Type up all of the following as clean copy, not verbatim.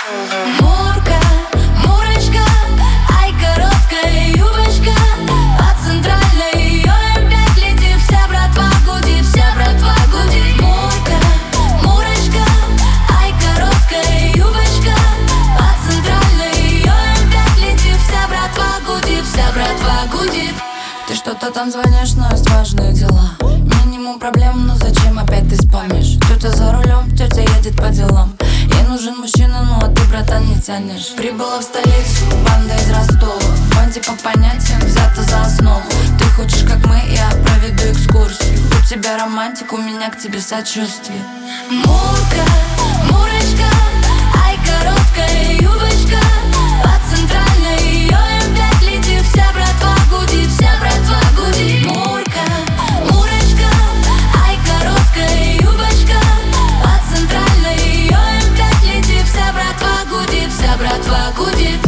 Мурка, Мурочка, ай, короткая юбочка. По центральной ее опять летит вся братва гудит, вся братва гудит. Мурка, Мурочка, ай, короткая юбочка. По центральной ее опять летит вся братва гудит, вся братва гудит. Ты что-то там звонишь, но есть важные дела. Минимум проблем, но зачем опять ты спамишь? Тетя за рулем, тетя едет по делам. Ей нужен мужчина, ну а ты, братан, не тянешь. Прибыла в столицу, банда из Ростова. В банде по понятиям взята за основу. Ты хочешь, как мы, я проведу экскурсию. У тебя романтик, у меня к тебе сочувствие. Мурка, Мурочка, ай, короткая юбочка. По центральной ее опять летит вся братва гудит, вся братва гудит. Мурка, Мурочка, ай, короткая юбочка. По центральной ее опять летит вся братва гудит, вся братва гудит.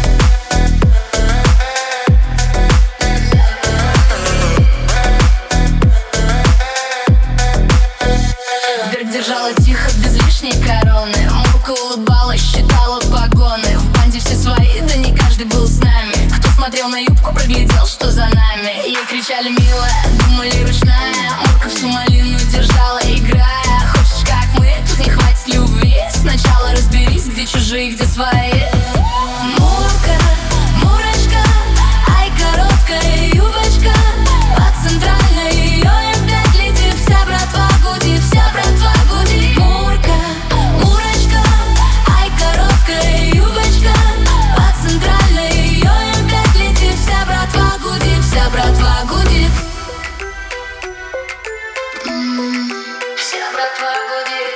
Вверх держала тихо, без лишней короны. Мурка улыбалась, считала погоны. В банде все свои, да не каждый был с нами. Кто смотрел на юбку, проглядел, что за нами. Ей кричали милая, думали ручная. Мурка всю малину держала, играя. Хочешь, как мы, тут не хватит любви. Сначала разберись, где чужие, где свои. Мурка, Мурочка, ай, короткая юбочка. По центральной ее опять летит вся братва гудит, вся братва гудит. Мурка, Мурочка, ай, короткая юбочка. По центральной ее опять летит вся братва гудит, вся братва гудит. Вся братва гудит.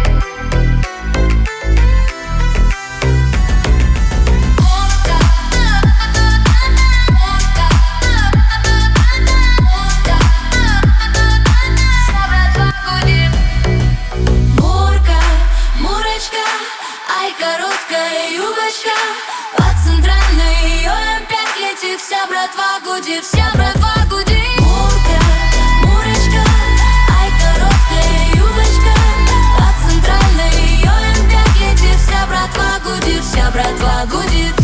Короткая юбочка, по центральной ее опять летит вся братва гудит, вся братва гудит. Мурка, Мурочка, ай, короткая юбочка. По центральной ее опять летит вся братва гудит, вся братва гудит.